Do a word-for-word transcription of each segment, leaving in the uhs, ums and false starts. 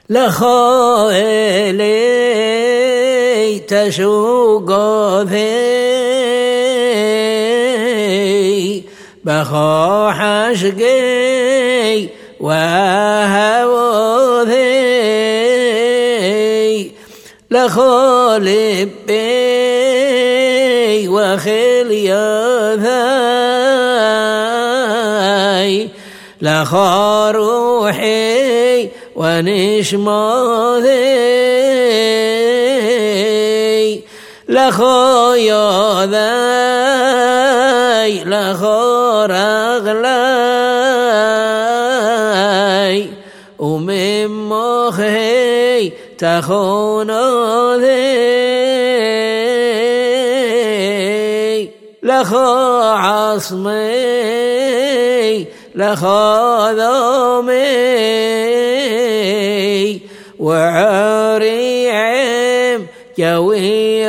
لخو إلي تشوق في بخو حشقي وهوذي لخو لبي وخلياذي لخو روحي ونشماذي لخو ياذي لخو رغلي ومن مخي تخون ذي لخو عصمي لخو ذومي وعري عم جوي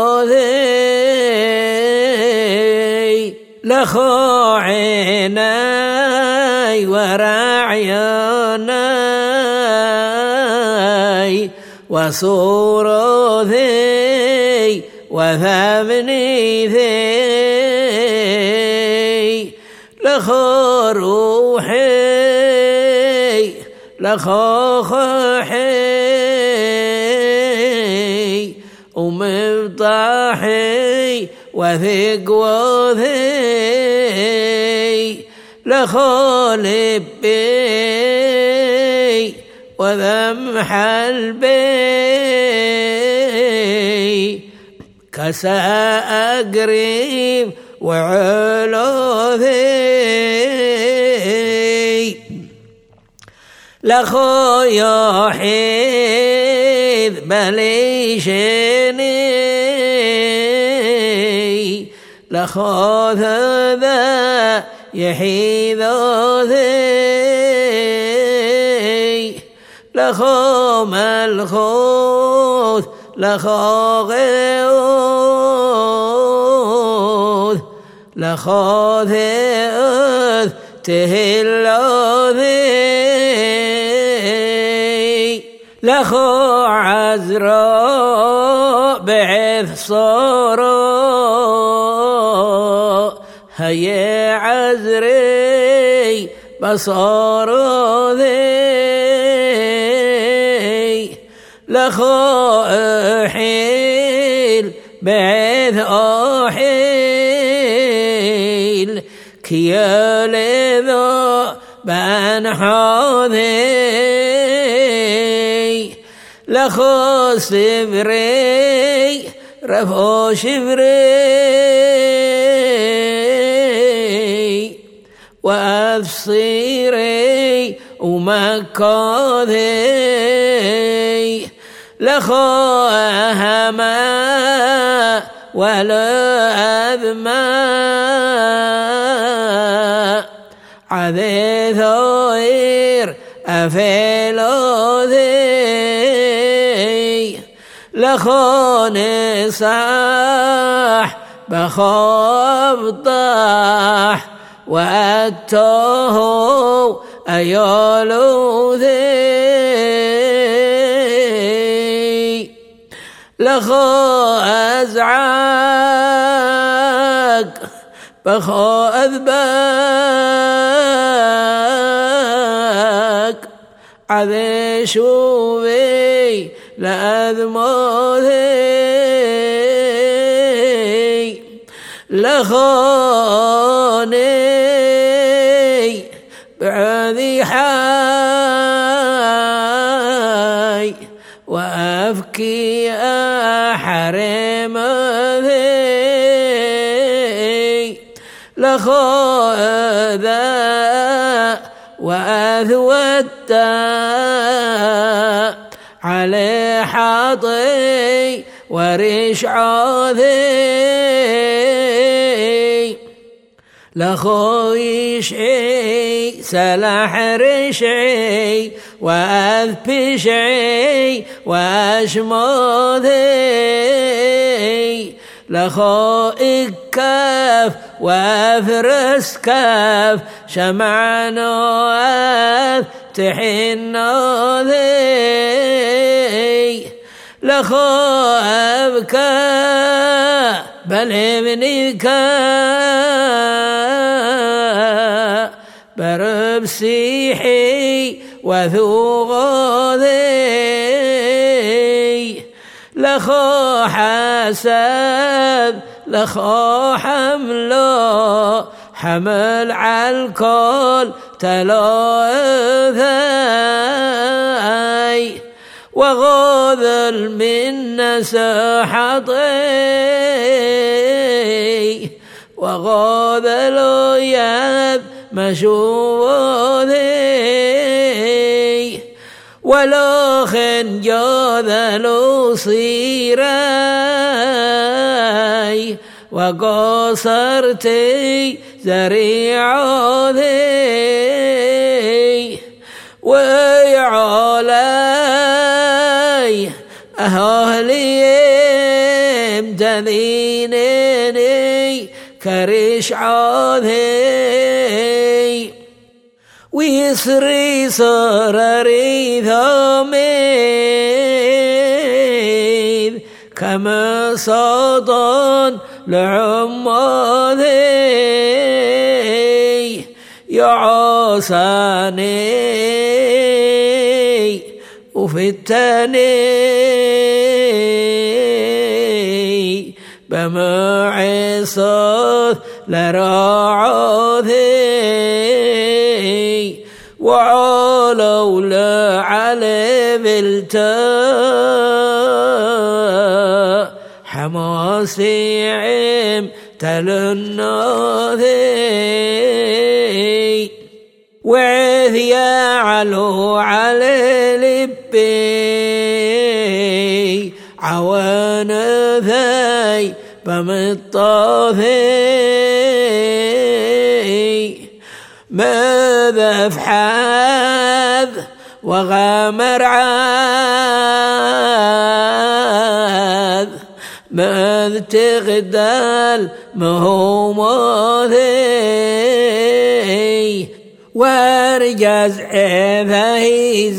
ذي لخو عيني ورعياني وصور ذي وثمني ذي لخو روحي لخو خحي ومفتاحي وثق وذي لخو لبي وذمح البي كساء قريب وعلو ذي لخو يحيذ بليشني لخو ذا يحيذ ذي لخو ملخوث لخو غيوث لخو ذئذ تهلو ذي لخو عزراء بعث صراء هيا عزري بصار ذي لخو أحيل بعث أحيل كيال ذا بنحاذي لخو سبري رفو شبري وأبصيري ومكاذي لخو أهما ولا أذما عذي ثوير أفيلو ذي لخو نصاح بخو أبطاح وأتوه أيولو ذي لخو أزعاق بخو أذباق عذي شوفي لأذمو ذي لخوني بعذي حاي وأفكي أحرم ذي لخو ذا وأذوتا علي حاطي ورش عاذي لخو يشعي سلاح رشعي وأذبشعي وأشماذي لخو إكاف وأفرس كاف شمعنا وأفتحنا ذي لخو أبكى بل ابنك بربسيحي وثوغذي لخو حسب لخو حمله حمل عالكل تلوثي وغوذل من نسحطي وغوذل ياب مشوذي ولو خنجوذل صيري وقصرتي زريعوذي ويعولي أهلي امتذينني كرش عوذي ويسري صرري ثميد كما صدن لعماذي يعصاني وفتني بمعصث لراعوذي وعلو لعلي بالتا حماسي عم تلناذي وعثيا علو على لبي عوان ذي بمطافي ماذا فحاذ وغامر عاذ ماذ تغدال مهوماذي وارجز عذي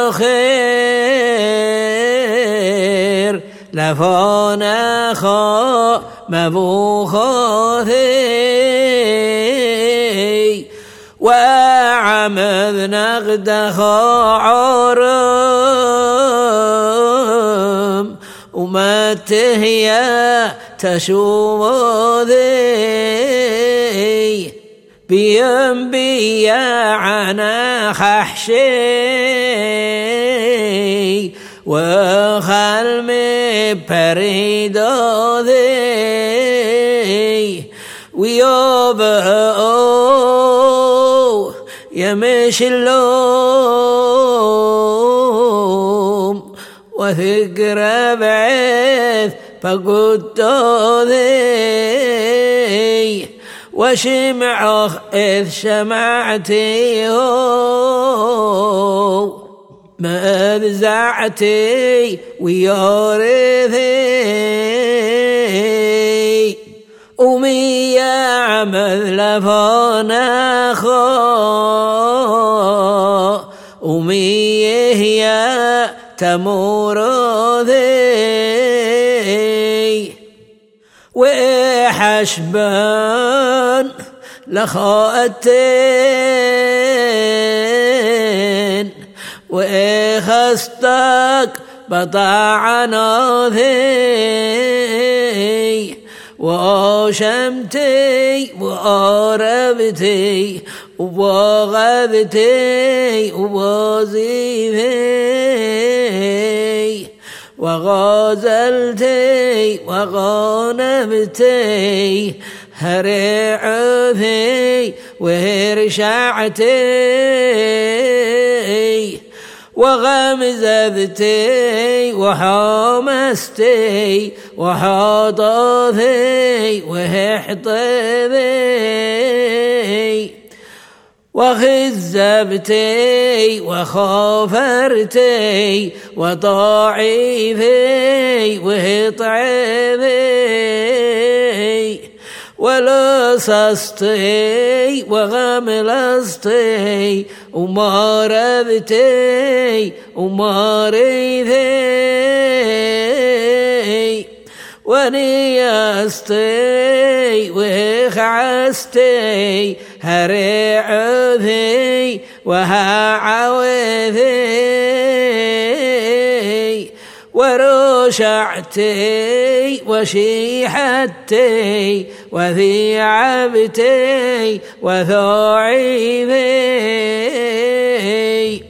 زخير لفانا خا مبوخاذي وعمذ نغد عرم وما تهيا تشوذي بيم بيا عنا خحشي وخلمي بريدوذي ويوبئو يمشي اللوم وثقر بعث فقدوذي وشمعخ إذ شمعتي هو ما أذزعتي ويورثي أمي يعمل لفانا خا أمي هي تمور ذي وحشبان لخاءتين وإخستك بطاعنا ذي وشمتي وقربتي وغذتي ووزيفي وغازلتي وغنمتي هرعثي وهرشعتي وغمزذتي وحامستي وحاضثي وهحطذي وخزبتي وخافرتي وضعيفي وهطعذي ولصصتي وغملصتي ومارذتي ومارذي ونيستي وخعستي هرعذي وهعوذي ورشعتي وشيحتي وثيعبتي وثعيذي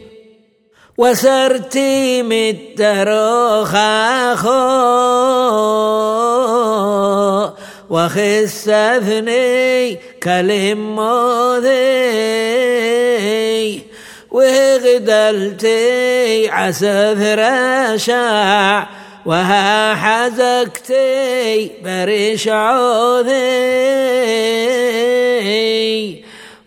وسرتي مترخاخو وخسثني كلموذي وغدلتي عسث رشع وها حزكتي برش عوذي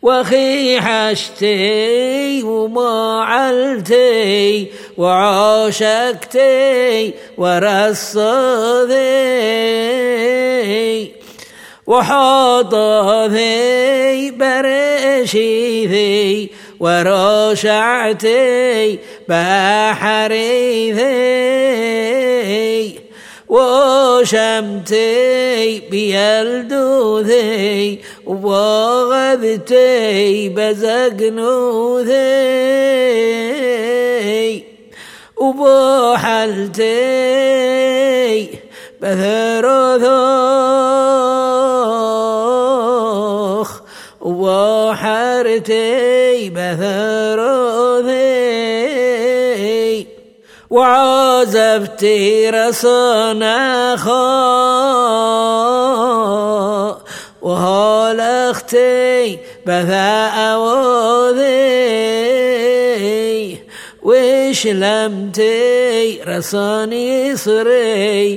وخيحشتي ومعلتي وعاشكتي ورصذي وحاضذي برشيذي ورشعتي بحريذي وشمتي بيلدوذي وغذتي بزقنوذي وبوحلتي بثروذوخ وحرتي بثروذي وعازبتي رصناخا وهالختي بثاوذي وشلمتي رصاني صري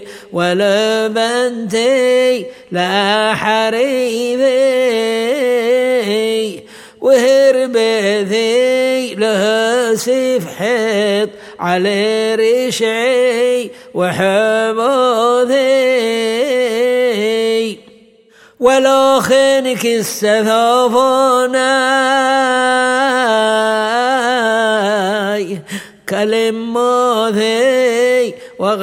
ولبنتي لا حريذي وهربذي له سفحت على رشعي وحبوذي ولو خنك السثافوناي كلموذي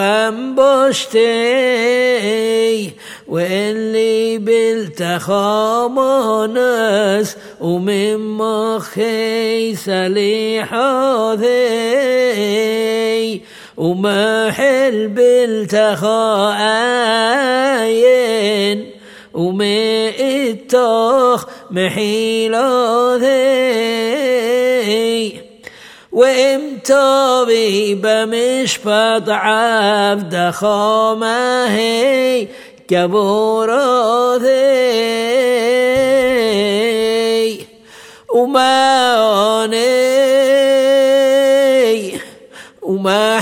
وغنبشتي واللي بالتخامنس ومن مخي سليحوذي ومحل بالتخاين ومئتوخ محيلوذي وامتوبي بمشفط عبد خامهي كبوروذي وما أني وما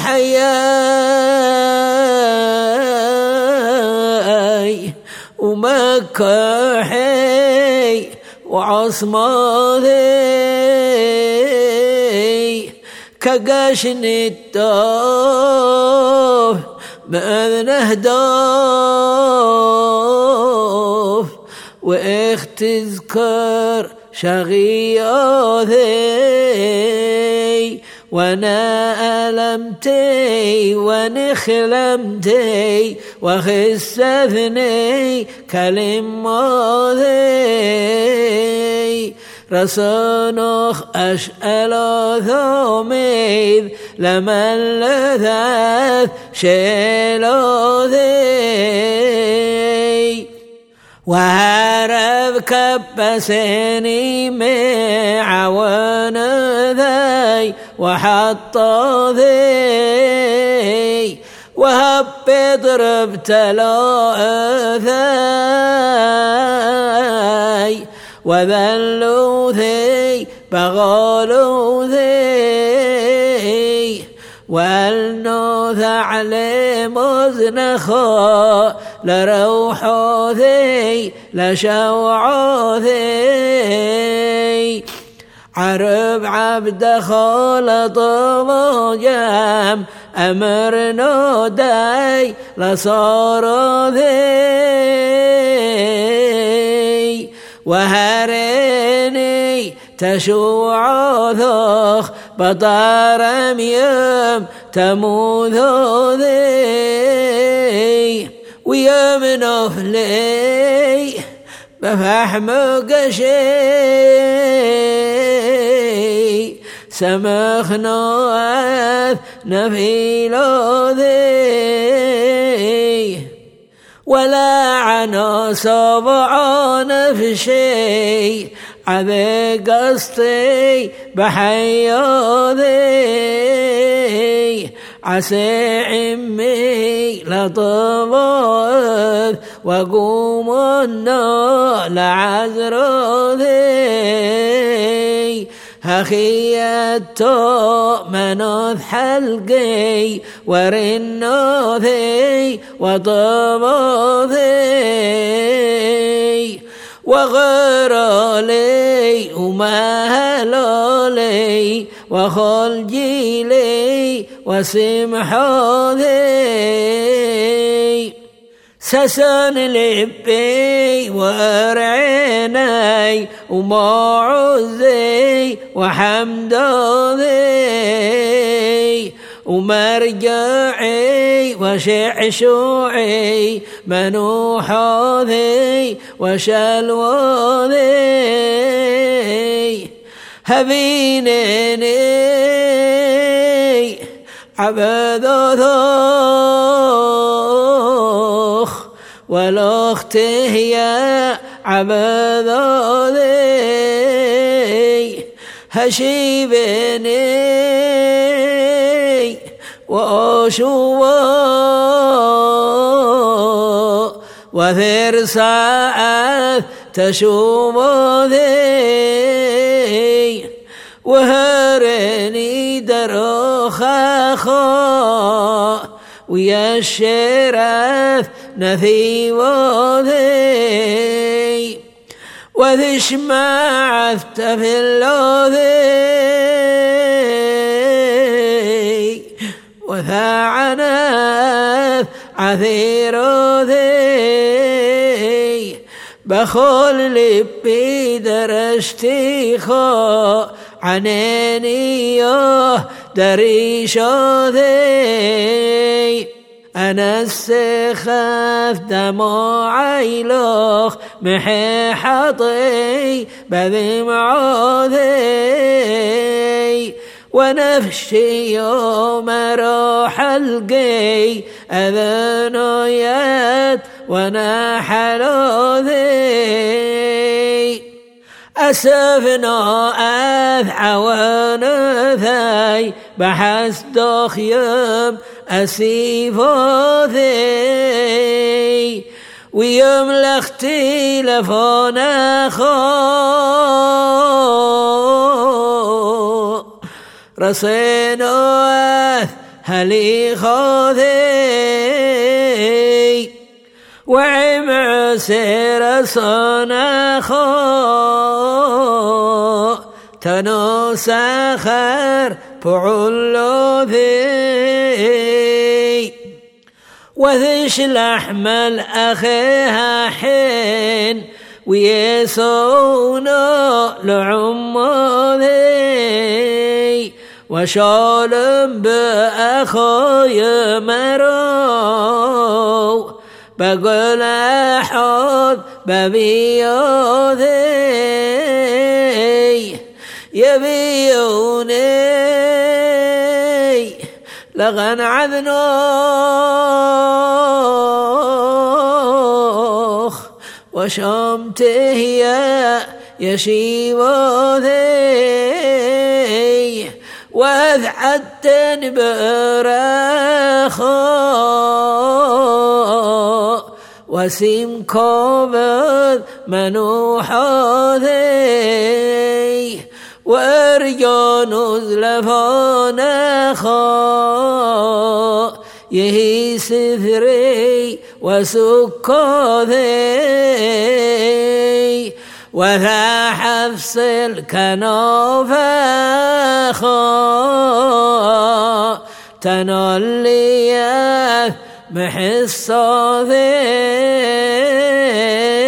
حياي وما كحي وعصماذي كقشن الطوف مأذنه دوف واختذكر شغياذي وانا ألمتي ونخلمتي وخسثني كلموذي رسنخ أشأل ثوميذ لمن لذاذ شيلوذي وهرب كبسني معون ذي وحط ذي وهب ضربت له ذي وذلوا ذي بغلوا ذي والنوث علي مزنخا لروحو ذي لشوعو ذي عرب عبد خالط مجام أمر نودي لصار ذي وهريني تشوع ذوخ بطار ميم تموذ ذي ويوم نفلي بفحم قشي سمخ نوث نفيل ذي ولا عنا صبع نفشي عذي قصتي بحياذي عسى عمي لطبوث وقوم النار لعذر ذي هخيتو منوث حلقي ورنوثي وطبوثي وغرالي ومهلالي وخلجي لي وسمحوذي سسن لبي ورعيني ومعوذي وحمدوذي ومرجعي وشعشوعي منوحوذي وشلوذي هبينني عبدوثوخ والاخته يا عبدوذي هشيبني وأشوى وثير ساعة تشوم ذي وهرني دروخا خا ويا الشرف نثي وذي وذش معثت في اللوذي وثاعناث عثير ذي بخول لبي درشتي خو عنيني دريش ذي أنا السخاف دموعي لوخ محي حطي بذي معوذي ونفشي يوم روح القي أذنيات ونحلو ذي أسفنا أثعى ونثي بحس دخيم أسيفو ذي ويوم لاختلفنا خو رصينا هلي خوذي وعم سير صنا خو تنو سخر بعلو ذي وذش الأحمل أخيها حين ويسونا لعمو ذي وشالم بأخوي مرو بقول أحد ببيوذي يبيوني لغن عذنوخ وشمته يا يشيوذي وأذعدتن برخو وسيم كوبد منوحوذي وارجو نزلفون خو يهي سثري وسكوذي وذا حفص الكنوفة خو تنولي محصوذي